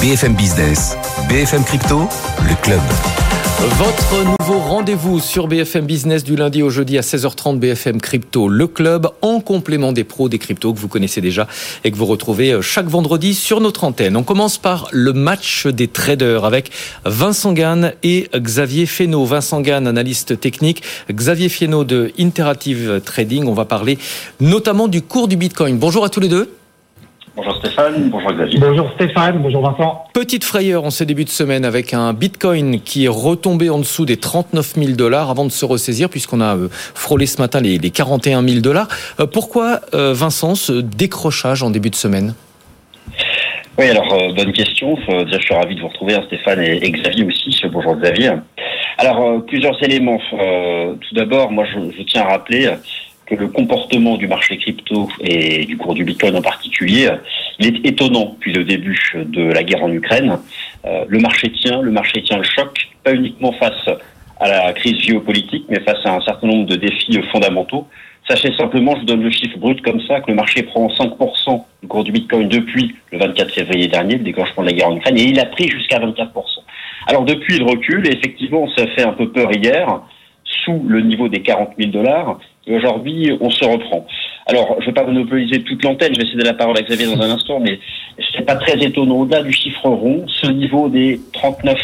BFM Business, BFM Crypto, le club. Votre nouveau rendez-vous sur BFM Business du lundi au jeudi à 16h30, BFM Crypto, le club, en complément des pros des cryptos que vous connaissez déjà et que vous retrouvez chaque vendredi sur notre antenne. On commence par le match des traders avec Vincent Gane et Xavier Fesneau. Vincent Gane, analyste technique, Xavier Fesneau de Interactive Trading. On va parler notamment du cours du Bitcoin. Bonjour à tous les deux. Bonjour Stéphane, bonjour Xavier. Bonjour Stéphane, bonjour Vincent. Petite frayeur en ce début de semaine avec un Bitcoin qui est retombé en dessous des 39 000 $ avant de se ressaisir puisqu'on a frôlé ce matin les 41 000 $. Pourquoi, Vincent, ce décrochage en début de semaine ? Oui, alors bonne question. Déjà, je suis ravi de vous retrouver, Stéphane et Xavier aussi. Bonjour Xavier. Alors, plusieurs éléments. Tout d'abord, moi je tiens à rappeler que le comportement du marché crypto et du cours du Bitcoin en particulier, il est étonnant depuis le début de la guerre en Ukraine. Le marché tient le choc, pas uniquement face à la crise géopolitique, mais face à un certain nombre de défis fondamentaux. Sachez simplement, je vous donne le chiffre brut comme ça, que le marché prend 5% du cours du Bitcoin depuis le 24 février dernier, le déclenchement de la guerre en Ukraine, et il a pris jusqu'à 24%. Alors depuis, il recule, et effectivement, ça fait un peu peur hier, sous le niveau des 40 000 $. Et aujourd'hui, on se reprend. Alors, je ne vais pas monopoliser toute l'antenne, je vais céder la parole à Xavier dans un instant, mais ce n'est pas très étonnant. Au-delà du chiffre rond, ce niveau des 39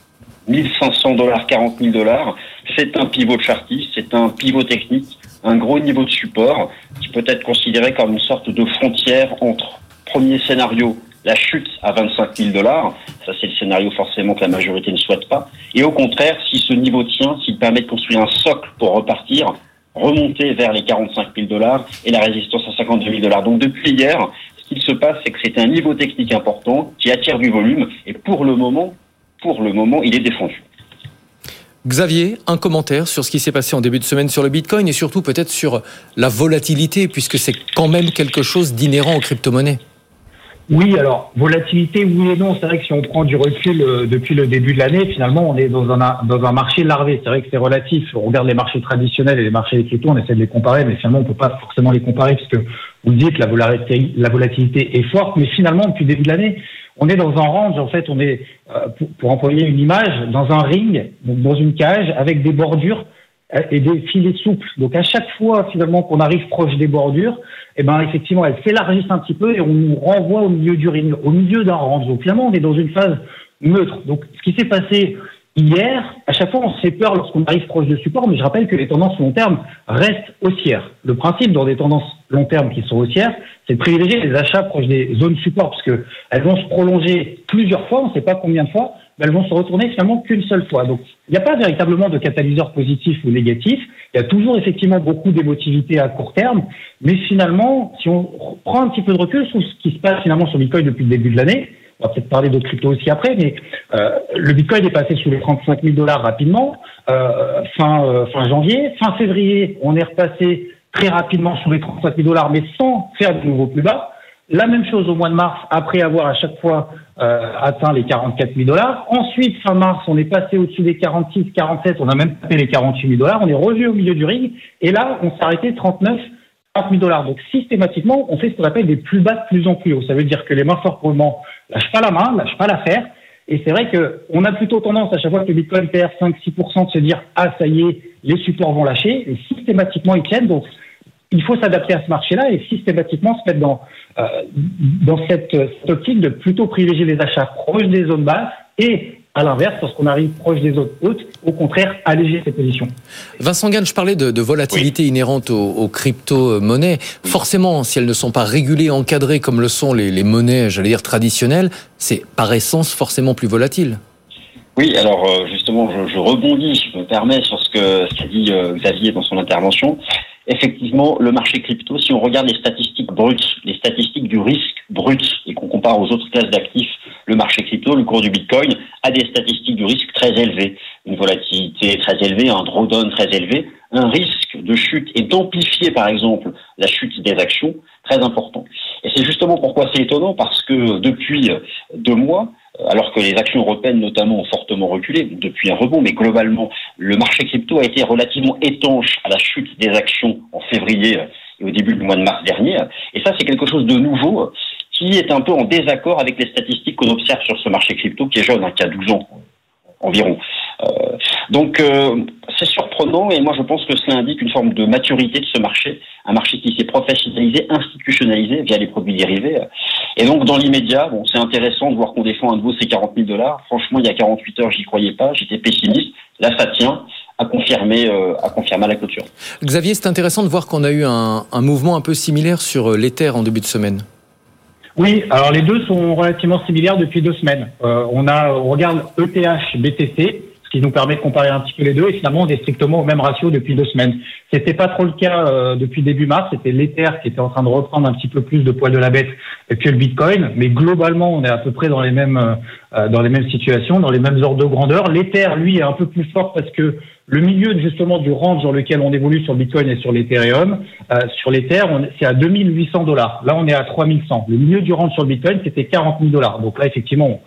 500 $, 40 000 $, c'est un pivot chartiste, c'est un pivot technique, un gros niveau de support qui peut être considéré comme une sorte de frontière entre, premier scénario, la chute à 25 000 $, ça c'est le scénario forcément que la majorité ne souhaite pas, et au contraire, si ce niveau tient, s'il permet de construire un socle pour repartir, remonter vers les 45 000 $ et la résistance à 52 000 $. Donc depuis hier, ce qu'il se passe, c'est que c'est un niveau technique important qui attire du volume, et pour le moment, il est défendu. Xavier, un commentaire sur ce qui s'est passé en début de semaine sur le Bitcoin et surtout peut-être sur la volatilité, puisque c'est quand même quelque chose d'inhérent aux crypto-monnaies. Oui, alors, volatilité, oui et non. C'est vrai que si on prend du recul depuis le début de l'année, finalement, on est dans un marché larvé. C'est vrai que c'est relatif. On regarde les marchés traditionnels et les marchés des cryptos, on essaie de les comparer, mais finalement, on peut pas forcément les comparer puisque vous le dites, la volatilité est forte. Mais finalement, depuis le début de l'année, on est dans un range. En fait, on est, pour employer une image, dans un ring, donc dans une cage, avec des bordures et des filets souples. Donc à chaque fois finalement qu'on arrive proche des bordures, eh ben effectivement elles s'élargissent un petit peu et on nous renvoie au milieu du ring, au milieu d'un range. Donc finalement on est dans une phase neutre. Donc ce qui s'est passé hier, à chaque fois on se fait peur lorsqu'on arrive proche de support, mais je rappelle que les tendances long terme restent haussières. Le principe dans des tendances long terme qui sont haussières, c'est de privilégier les achats proches des zones support, parce que elles vont se prolonger plusieurs fois, on ne sait pas combien de fois, mais elles vont se retourner finalement qu'une seule fois. Donc, il n'y a pas véritablement de catalyseur positif ou négatif. Il y a toujours effectivement beaucoup d'émotivité à court terme. Mais finalement, si on prend un petit peu de recul sur ce qui se passe finalement sur Bitcoin depuis le début de l'année, on va peut-être parler d'autres cryptos aussi après, mais le Bitcoin est passé sous les 35 000 $ rapidement, fin janvier. Fin février, on est repassé très rapidement sous les 35 000 $, mais sans faire de nouveaux plus bas. La même chose au mois de mars, après avoir à chaque fois atteint les 44 000 $. Ensuite, fin mars, on est passé au-dessus des 46, 47, on a même tapé les 48 000 $. On est revenu au milieu du ring. Et là, on s'est arrêté 39 000 $. Donc, systématiquement, on fait ce qu'on appelle des plus bas de plus en plus haut. Ça veut dire que les mains fortes pour le moment lâchent pas la main, lâchent pas l'affaire. Et c'est vrai que on a plutôt tendance, à chaque fois que le Bitcoin perd 5-6%, de se dire « Ah, ça y est, les supports vont lâcher ». Et systématiquement, ils tiennent. Donc, il faut s'adapter à ce marché-là et systématiquement se mettre dans cette optique de plutôt privilégier les achats proches des zones basses et, à l'inverse, lorsqu'on arrive proche des zones hautes, au contraire, alléger ses positions. Vincent Gane, je parlais de volatilité inhérente aux crypto-monnaies. Forcément, si elles ne sont pas régulées, encadrées comme le sont les monnaies, j'allais dire traditionnelles, c'est par essence forcément plus volatile. Oui, alors justement, je rebondis, je me permets sur ce qu'a dit Xavier dans son intervention. Effectivement, le marché crypto, si on regarde les statistiques brutes, les statistiques du risque brut, et qu'on compare aux autres classes d'actifs, le marché crypto, le cours du Bitcoin, a des statistiques du risque très élevées. Une volatilité très élevée, un drawdown très élevé, un risque de chute et d'amplifier, par exemple, la chute des actions, très important. Et c'est justement pourquoi c'est étonnant, parce que depuis 2 mois, alors que les actions européennes notamment ont fortement reculé depuis un rebond, mais globalement, le marché crypto a été relativement étanche à la chute des actions en février et au début du mois de mars dernier. Et ça, c'est quelque chose de nouveau qui est un peu en désaccord avec les statistiques qu'on observe sur ce marché crypto qui est jeune, qui a 12 ans environ. Donc c'est surprenant et moi je pense que cela indique une forme de maturité de ce marché, un marché qui s'est professionnalisé, institutionnalisé via les produits dérivés. Et donc dans l'immédiat, c'est intéressant de voir qu'on défend à nouveau ces $40 000. Franchement, il y a 48 heures, j'y croyais pas, j'étais pessimiste. Là, ça tient à confirmer à la clôture. Xavier, c'est intéressant de voir qu'on a eu un mouvement un peu similaire sur l'Ether en début de semaine. Oui, alors les deux sont relativement similaires depuis 2 semaines. On regarde ETH, BTC, ce qui nous permet de comparer un petit peu les deux, et finalement on est strictement au même ratio depuis 2 semaines. C'était pas trop le cas depuis début mars, c'était l'Ether qui était en train de reprendre un petit peu plus de poil de la bête que le Bitcoin, mais globalement on est à peu près dans les mêmes situations, dans les mêmes ordres de grandeur. L'Ether, lui, est un peu plus fort parce que le milieu justement du range sur lequel on évolue sur le Bitcoin et sur l'Ethereum, sur l'Ether, c'est à $2 800. Là, on est à 3 100. Le milieu du range sur le Bitcoin, c'était $40 000. Donc là, effectivement,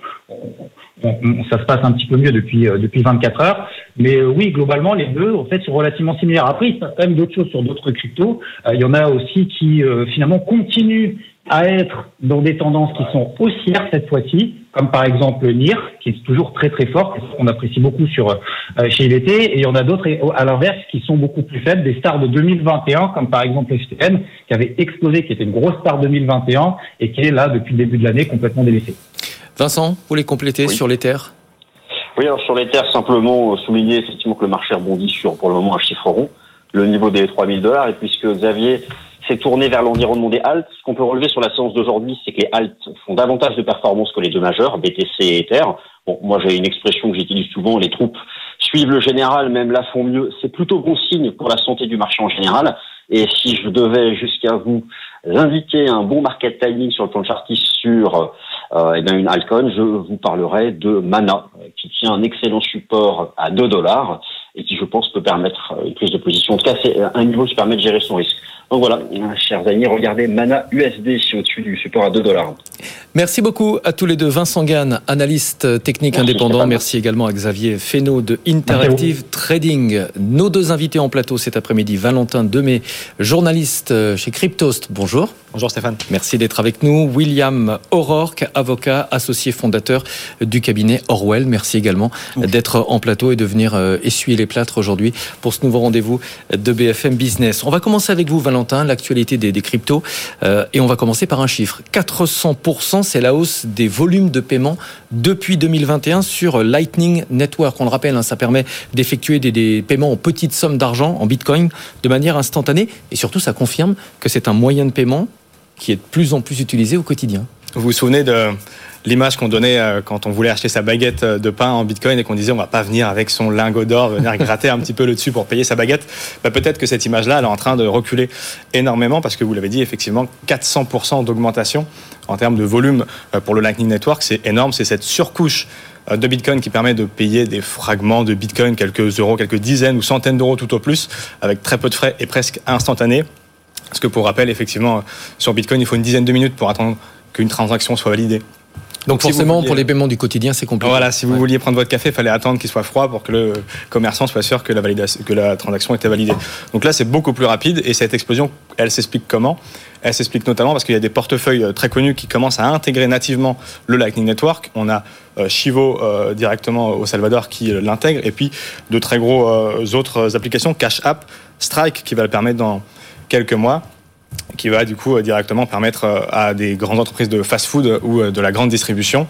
ça se passe un petit peu mieux depuis 24 heures. Mais oui, globalement, les deux, en fait, sont relativement similaires. Après, il se passe quand même d'autres choses sur d'autres cryptos. Il y en a aussi qui, finalement, continuent à être dans des tendances qui sont haussières cette fois-ci, comme par exemple NIR, qui est toujours très très fort, qu'on apprécie beaucoup chez IVT, et il y en a d'autres à l'inverse qui sont beaucoup plus faibles, des stars de 2021, comme par exemple FTN, qui avait explosé, qui était une grosse star 2021, et qui est là depuis le début de l'année complètement délaissée. Vincent, vous voulez compléter sur l'Ether ? Oui, alors sur l'Ether, simplement souligner effectivement que le marché rebondit sur, pour le moment, un chiffre rond, le niveau des $3 000, et puisque Xavier s'est tourné vers l'environnement des halts, ce qu'on peut relever sur la séance d'aujourd'hui, c'est que les halts font davantage de performance que les deux majeurs, BTC et Ether. Bon, moi j'ai une expression que j'utilise souvent, les troupes suivent le général, même là font mieux. C'est plutôt bon signe pour la santé du marché en général. Et si je devais jusqu'à vous indiquer un bon market timing sur le plan chartiste sur une altcoin, je vous parlerai de Mana, qui tient un excellent support à $2 et qui, je pense, peut permettre une prise de position. En tout cas, c'est un niveau qui permet de gérer son risque. Donc voilà, chers amis, regardez Mana USD au-dessus du support à $2. Merci beaucoup à tous les deux. Vincent Gann, analyste technique indépendant. Merci également à Xavier Fesneau de Interactive Trading. Nos deux invités en plateau cet après-midi, Valentin Demey, journaliste chez Cryptost. Bonjour. Bonjour Stéphane. Merci d'être avec nous. William O'Rourke, avocat, associé fondateur du cabinet Orwell. Merci également d'être en plateau et de venir essuyer les plâtres aujourd'hui pour ce nouveau rendez-vous de BFM Business. On va commencer avec vous, Valentin, l'actualité des cryptos. Et on va commencer par un chiffre. 400%, c'est la hausse des volumes de paiement depuis 2021 sur Lightning Network. On le rappelle, ça permet d'effectuer des paiements en petites sommes d'argent, en Bitcoin, de manière instantanée. Et surtout, ça confirme que c'est un moyen de paiement qui est de plus en plus utilisé au quotidien. Vous vous souvenez de l'image qu'on donnait quand on voulait acheter sa baguette de pain en Bitcoin et qu'on disait on va pas venir avec son lingot d'or, venir gratter un petit peu le dessus pour payer sa baguette. Peut-être que cette image-là, elle est en train de reculer énormément parce que vous l'avez dit, effectivement, 400% d'augmentation en termes de volume pour le Lightning Network. C'est énorme, c'est cette surcouche de Bitcoin qui permet de payer des fragments de Bitcoin, quelques euros, quelques dizaines ou centaines d'euros tout au plus, avec très peu de frais et presque instantané. Parce que pour rappel, effectivement, sur Bitcoin, il faut une dizaine de minutes pour attendre qu'une transaction soit validée. Donc forcément, pour les paiements du quotidien, c'est compliqué. Voilà, si vous vouliez prendre votre café, il fallait attendre qu'il soit froid pour que le commerçant soit sûr que la transaction était validée. Donc là, c'est beaucoup plus rapide et cette explosion, elle s'explique comment ? Elle s'explique notamment parce qu'il y a des portefeuilles très connus qui commencent à intégrer nativement le Lightning Network. On a Chivo directement au Salvador qui l'intègre et puis de très gros autres applications, Cash App, Strike qui va le permettre dans quelques mois, qui va du coup directement permettre à des grandes entreprises de fast-food ou de la grande distribution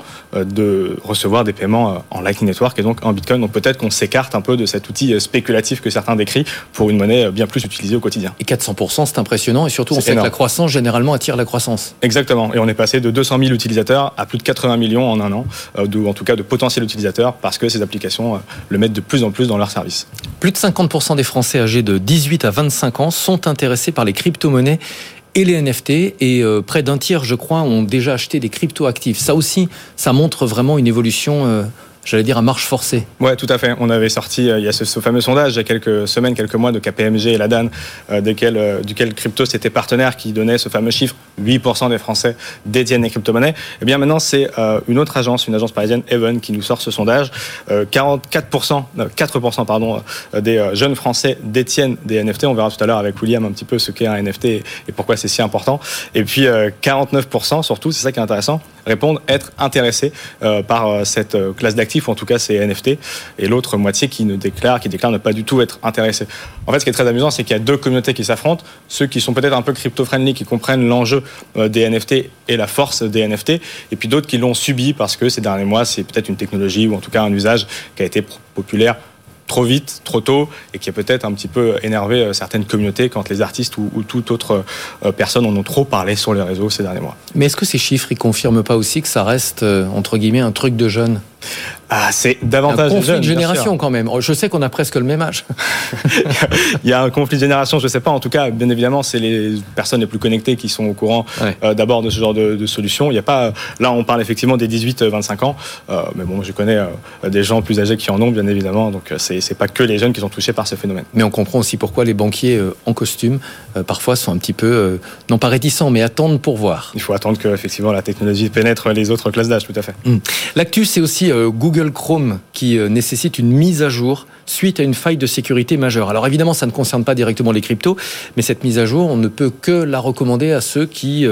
de recevoir des paiements en Lightning Network et donc en Bitcoin. Donc peut-être qu'on s'écarte un peu de cet outil spéculatif que certains décrivent pour une monnaie bien plus utilisée au quotidien. Et 400%, c'est impressionnant et surtout on sait que la croissance généralement attire la croissance. Exactement, et on est passé de 200 000 utilisateurs à plus de 80 millions en un an, en tout cas de potentiels utilisateurs parce que ces applications le mettent de plus en plus dans leur service. Plus de 50% des Français âgés de 18 à 25 ans sont intéressés par les crypto-monnaies et les NFT, et près d'un tiers, je crois, ont déjà acheté des crypto-actifs. Ça aussi, ça montre vraiment une évolution j'allais dire, à marche forcée. Ouais, tout à fait. On avait sorti, il y a ce fameux sondage il y a quelques semaines, quelques mois de KPMG et la DAN, duquel Cryptos était partenaire, qui donnait ce fameux chiffre, 8% des Français détiennent des crypto-monnaies. Et bien maintenant, c'est une autre agence, une agence parisienne, Even, qui nous sort ce sondage. 4% des jeunes Français détiennent des NFT. On verra tout à l'heure avec William un petit peu ce qu'est un NFT et pourquoi c'est si important. Et puis 49%, surtout, c'est ça qui est intéressant, répondent être intéressés par cette classe d'actifs, ou en tout cas ces NFT, et l'autre moitié qui déclare ne pas du tout être intéressé. En fait, ce qui est très amusant, c'est qu'il y a deux communautés qui s'affrontent, ceux qui sont peut-être un peu crypto-friendly, qui comprennent l'enjeu des NFT et la force des NFT, et puis d'autres qui l'ont subi parce que ces derniers mois, c'est peut-être une technologie ou en tout cas un usage qui a été populaire trop vite, trop tôt, et qui a peut-être un petit peu énervé certaines communautés quand les artistes ou toute autre personne en ont trop parlé sur les réseaux ces derniers mois. Mais est-ce que ces chiffres, ils confirment pas aussi que ça reste, entre guillemets, un truc de jeunes ? C'est davantage un conflit jeunes, de génération quand même. Je sais qu'on a presque le même âge. Il y a un conflit de génération, je ne sais pas. En tout cas, bien évidemment, c'est les personnes les plus connectées qui sont au courant d'abord de ce genre de solution. Il y a pas. Là, on parle effectivement des 18-25 ans. Mais bon, je connais des gens plus âgés qui en ont, bien évidemment. Donc, c'est pas que les jeunes qui sont touchés par ce phénomène. Mais on comprend aussi pourquoi les banquiers en costume parfois sont un petit peu non pas réticents, mais attendent pour voir. Il faut attendre que effectivement la technologie pénètre les autres classes d'âge, tout à fait. L'actu, c'est aussi Google Chrome qui nécessite une mise à jour suite à une faille de sécurité majeure. Alors évidemment, ça ne concerne pas directement les cryptos, mais cette mise à jour, on ne peut que la recommander à ceux qui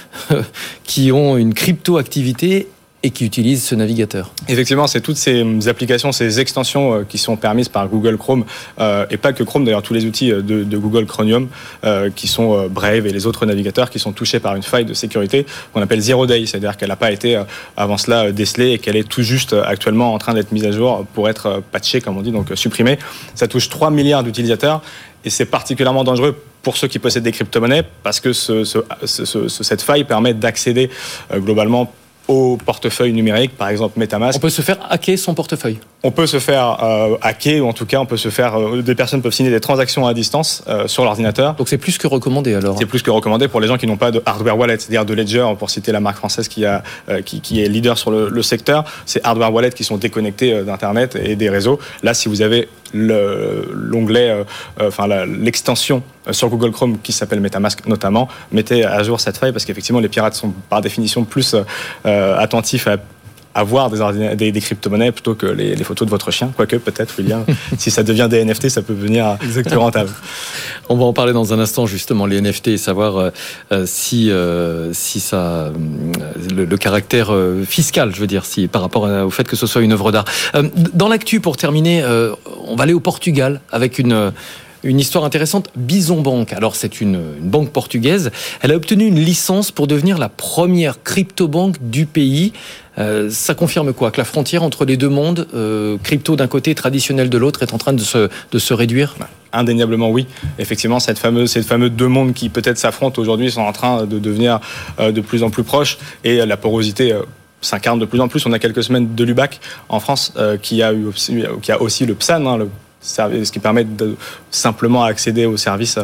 ont une crypto-activité et qui utilisent ce navigateur. Effectivement, c'est toutes ces applications, ces extensions qui sont permises par Google Chrome, et pas que Chrome, d'ailleurs, tous les outils de Google Chromium, qui sont Brave et les autres navigateurs qui sont touchés par une faille de sécurité qu'on appelle Zero Day, c'est-à-dire qu'elle n'a pas été avant cela décelée et qu'elle est tout juste actuellement en train d'être mise à jour pour être patchée, comme on dit, donc supprimée. Ça touche 3 milliards d'utilisateurs et c'est particulièrement dangereux pour ceux qui possèdent des crypto-monnaies parce que cette faille permet d'accéder globalement au portefeuille numérique, par exemple MetaMask. On peut se faire hacker son portefeuille. On peut se faire hacker, ou en tout cas, on peut se faire. Des personnes peuvent signer des transactions à distance sur l'ordinateur. Donc c'est plus que recommandé alors. C'est plus que recommandé pour les gens qui n'ont pas de hardware wallet, c'est-à-dire de Ledger, pour citer la marque française qui est leader sur le secteur. C'est hardware wallet qui sont déconnectés d'internet et des réseaux. Là, si vous avez l'onglet, l'extension sur Google Chrome qui s'appelle MetaMask notamment, mettez à jour cette faille parce qu'effectivement les pirates sont par définition plus attentifs à voir des crypto-monnaies plutôt que les photos de votre chien, quoique peut-être, William, si ça devient des NFT, ça peut devenir plus rentable. On va en parler dans un instant justement, les NFT, et savoir si ça, le caractère fiscal, je veux dire, si par rapport au fait que ce soit une œuvre d'art. Dans l'actu, pour terminer, on va aller au Portugal avec une histoire intéressante, Bison Bank. Alors c'est une banque portugaise. Elle a obtenu une licence pour devenir la première crypto-banque du pays. Ça confirme quoi ? Que la frontière entre les deux mondes, crypto d'un côté, traditionnel de l'autre, est en train de se réduire ? Indéniablement oui. Effectivement, ces fameux deux mondes qui peut-être s'affrontent aujourd'hui sont en train de devenir de plus en plus proches et la porosité s'incarne de plus en plus. On a quelques semaines de l'UBAC en France qui a aussi le PSAN, ce qui permet de simplement accéder aux services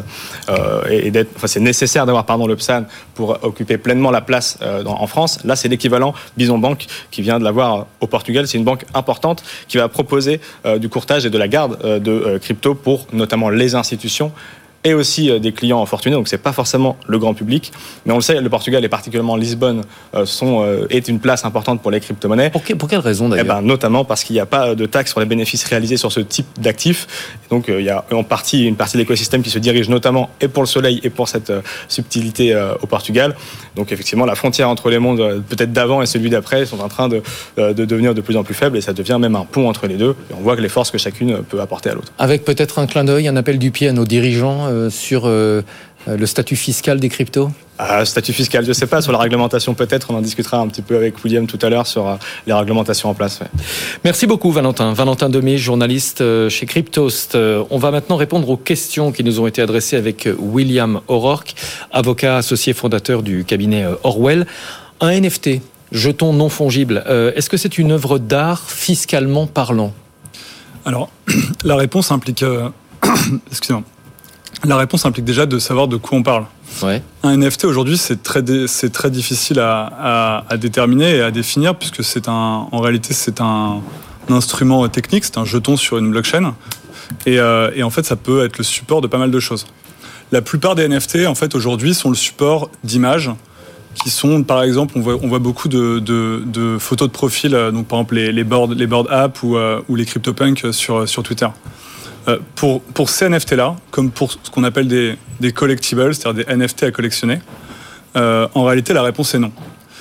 c'est nécessaire d'avoir le PSAN pour occuper pleinement la place en France. Là, c'est l'équivalent Bison Bank qui vient de l'avoir au Portugal. C'est une banque importante qui va proposer du courtage et de la garde de crypto pour notamment les institutions et aussi des clients fortunés, donc c'est pas forcément le grand public, mais on le sait, le Portugal et particulièrement Lisbonne est une place importante pour les crypto-monnaies. Pour quelle raison d'ailleurs ? Notamment parce qu'il n'y a pas de taxe sur les bénéfices réalisés sur ce type d'actifs, donc il y a une partie de l'écosystème qui se dirige notamment et pour le soleil et pour cette subtilité au Portugal, donc effectivement la frontière entre les mondes peut-être d'avant et celui d'après sont en train de devenir de plus en plus faibles et ça devient même un pont entre les deux, et on voit que les forces que chacune peut apporter à l'autre. Avec peut-être un clin d'œil, un appel du pied à nos dirigeants sur le statut fiscal des cryptos ? Statut fiscal, je ne sais pas. Sur la réglementation, peut-être. On en discutera un petit peu avec William tout à l'heure sur les réglementations en place. Ouais. Merci beaucoup, Valentin. Valentin Demey, journaliste chez Cryptost. On va maintenant répondre aux questions qui nous ont été adressées avec William O'Rourke, avocat associé fondateur du cabinet Orwell. Un NFT, jeton non fongible, est-ce que c'est une œuvre d'art fiscalement parlant ? Alors, la réponse implique... Excusez-moi. La réponse implique déjà de savoir de quoi on parle. Ouais. Un NFT aujourd'hui, c'est très difficile à déterminer et à définir puisque en réalité c'est un instrument technique, c'est un jeton sur une blockchain. Et en fait, ça peut être le support de pas mal de choses. La plupart des NFT, en fait, aujourd'hui, sont le support d'images qui sont, par exemple, on voit beaucoup de photos de profil, donc par exemple les board apps ou les CryptoPunks sur Twitter. Pour ces NFT-là, comme pour ce qu'on appelle des collectibles, c'est-à-dire des NFT à collectionner, en réalité, la réponse est non.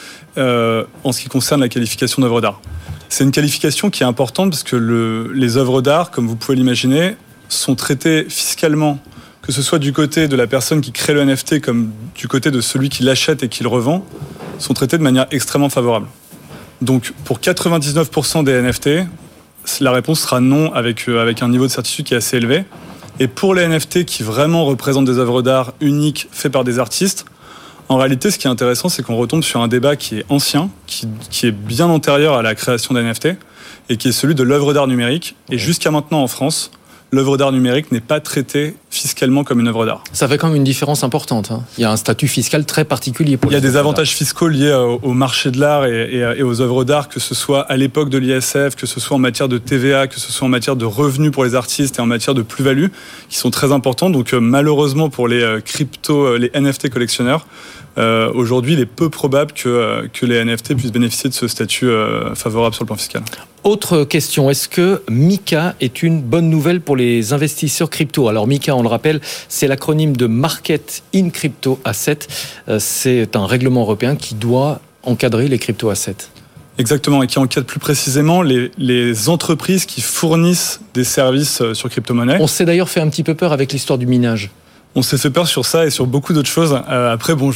En ce qui concerne la qualification d'œuvre d'art. C'est une qualification qui est importante parce que les œuvres d'art, comme vous pouvez l'imaginer, sont traitées fiscalement, que ce soit du côté de la personne qui crée le NFT comme du côté de celui qui l'achète et qui le revend, sont traitées de manière extrêmement favorable. Donc pour 99% des NFT, la réponse sera non avec un niveau de certitude qui est assez élevé. Et pour les NFT qui vraiment représentent des œuvres d'art uniques faites par des artistes, en réalité, ce qui est intéressant, c'est qu'on retombe sur un débat qui est ancien, qui est bien antérieur à la création d'un NFT, et qui est celui de l'œuvre d'art numérique. Et jusqu'à maintenant, en France, l'œuvre d'art numérique n'est pas traitée fiscalement comme une œuvre d'art. Ça fait quand même une différence importante. Il y a un statut fiscal très particulier pour les œuvres d'art. Il y a des avantages fiscaux liés au marché de l'art et aux œuvres d'art, que ce soit à l'époque de l'ISF, que ce soit en matière de TVA, que ce soit en matière de revenus pour les artistes et en matière de plus-value, qui sont très importants. Donc malheureusement pour les les NFT collectionneurs, aujourd'hui, il est peu probable que les NFT puissent bénéficier de ce statut favorable sur le plan fiscal. Autre question, est-ce que MiCA est une bonne nouvelle pour les investisseurs crypto ? Alors MiCA, on le rappelle, c'est l'acronyme de Market in Crypto Asset. C'est un règlement européen qui doit encadrer les crypto-assets. Exactement, et qui encadre plus précisément les entreprises qui fournissent des services sur crypto-monnaie. On s'est d'ailleurs fait un petit peu peur avec l'histoire du minage. On s'est fait peur sur ça et sur beaucoup d'autres choses. Après, bon,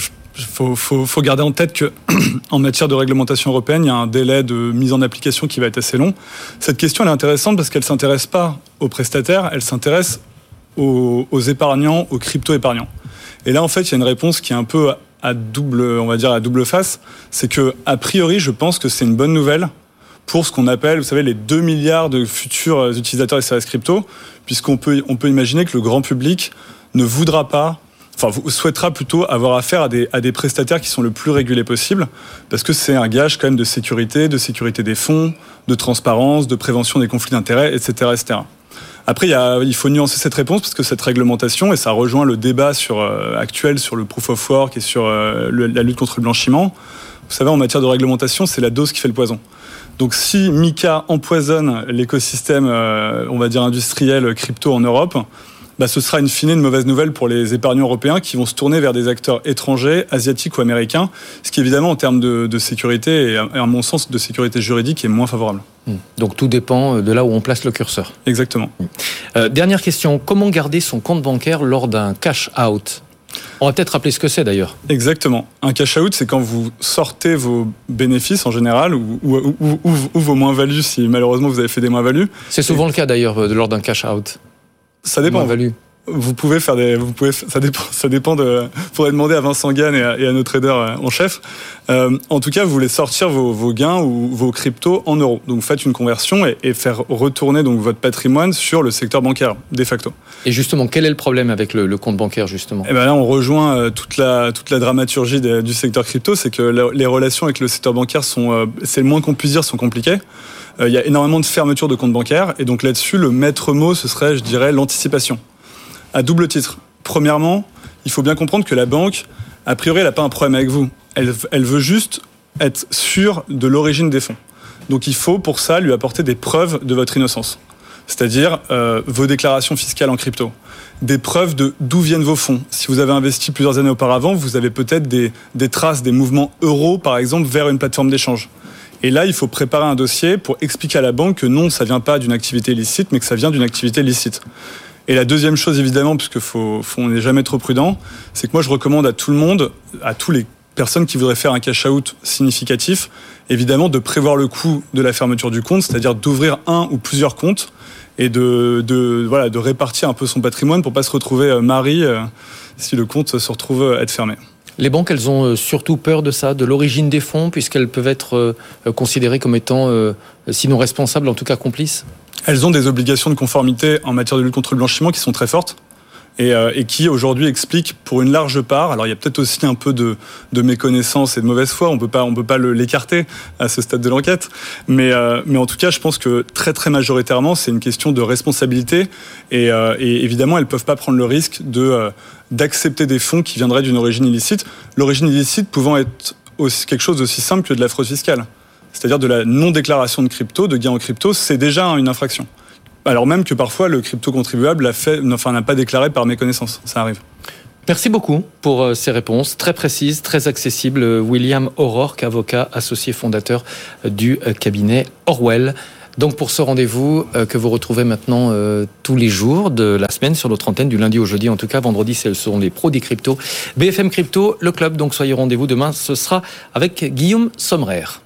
faut garder en tête que en matière de réglementation européenne, il y a un délai de mise en application qui va être assez long. Cette question, elle est intéressante parce qu'elle ne s'intéresse pas aux prestataires, elle s'intéresse aux épargnants, aux crypto-épargnants. Et là, en fait, il y a une réponse qui est un peu à double face. C'est que, a priori, je pense que c'est une bonne nouvelle pour ce qu'on appelle, vous savez, les 2 milliards de futurs utilisateurs des services crypto, puisqu'on peut imaginer que le grand public ne voudra pas, souhaitera plutôt avoir affaire à des prestataires qui sont le plus régulés possible, parce que c'est un gage quand même de sécurité des fonds, de transparence, de prévention des conflits d'intérêts, etc., etc. Après, il faut nuancer cette réponse, parce que cette réglementation, et ça rejoint le débat actuel sur le proof of work et sur la lutte contre le blanchiment. Vous savez, en matière de réglementation, c'est la dose qui fait le poison. Donc si MiCA empoisonne l'écosystème, on va dire industriel crypto en Europe, ce sera in fine une mauvaise nouvelle pour les épargnants européens qui vont se tourner vers des acteurs étrangers, asiatiques ou américains, ce qui évidemment en termes de sécurité et à mon sens de sécurité juridique est moins favorable. Donc tout dépend de là où on place le curseur. Exactement. Dernière question, comment garder son compte bancaire lors d'un cash out ? On va peut-être rappeler ce que c'est d'ailleurs. Exactement. Un cash out, c'est quand vous sortez vos bénéfices en général ou vos moins-values si malheureusement vous avez fait des moins-values. C'est souvent le cas d'ailleurs lors d'un cash out. Ça dépend. Moins-value. Ça dépend faudrait demander à Vincent Gann et à nos traders en chef. En tout cas, vous voulez sortir vos gains ou vos cryptos en euros. Donc, vous faites une conversion et faire retourner donc votre patrimoine sur le secteur bancaire, de facto. Et justement, quel est le problème avec le compte bancaire, justement ? Et là, on rejoint toute la dramaturgie du secteur crypto, c'est que les relations avec le secteur bancaire c'est le moins qu'on puisse dire, sont compliquées. Il y a énormément de fermetures de comptes bancaires, et donc là-dessus, le maître mot, ce serait, je dirais, l'anticipation. À double titre. Premièrement, il faut bien comprendre que la banque, a priori, elle n'a pas un problème avec vous. Elle veut juste être sûre de l'origine des fonds. Donc il faut pour ça lui apporter des preuves de votre innocence. C'est-à-dire vos déclarations fiscales en crypto. Des preuves d'où viennent vos fonds. Si vous avez investi plusieurs années auparavant, vous avez peut-être des traces, des mouvements euros, par exemple, vers une plateforme d'échange. Et là, il faut préparer un dossier pour expliquer à la banque que non, ça ne vient pas d'une activité illicite, mais que ça vient d'une activité licite. Et la deuxième chose, évidemment, puisque on n'est jamais trop prudent, c'est que moi, je recommande à tout le monde, à tous les personnes qui voudraient faire un cash-out significatif, évidemment, de prévoir le coût de la fermeture du compte, c'est-à-dire d'ouvrir un ou plusieurs comptes et de répartir un peu son patrimoine pour pas se retrouver si le compte se retrouve à être fermé. Les banques, elles ont surtout peur de ça, de l'origine des fonds, puisqu'elles peuvent être considérées comme étant, sinon responsables, en tout cas complices ? Elles ont des obligations de conformité en matière de lutte contre le blanchiment qui sont très fortes. et qui aujourd'hui explique pour une large part, alors il y a peut-être aussi un peu de méconnaissance et de mauvaise foi, on peut pas l'écarter à ce stade de l'enquête, mais en tout cas je pense que très très majoritairement c'est une question de responsabilité et évidemment elles peuvent pas prendre le risque d'accepter des fonds qui viendraient d'une origine illicite, l'origine illicite pouvant être aussi quelque chose d'aussi simple que de la fraude fiscale, c'est-à-dire de la non-déclaration de crypto, de gains en crypto, c'est déjà une infraction. Alors même que parfois le crypto-contribuable n'a pas déclaré par méconnaissance, ça arrive. Merci beaucoup pour ces réponses très précises, très accessibles. William O'Rourke, avocat associé fondateur du cabinet Orwell. Donc pour ce rendez-vous que vous retrouvez maintenant tous les jours de la semaine sur notre antenne du lundi au jeudi, en tout cas vendredi ce sont les pros des cryptos. BFM Crypto, le club, donc soyez au rendez-vous demain, ce sera avec Guillaume Sommerer.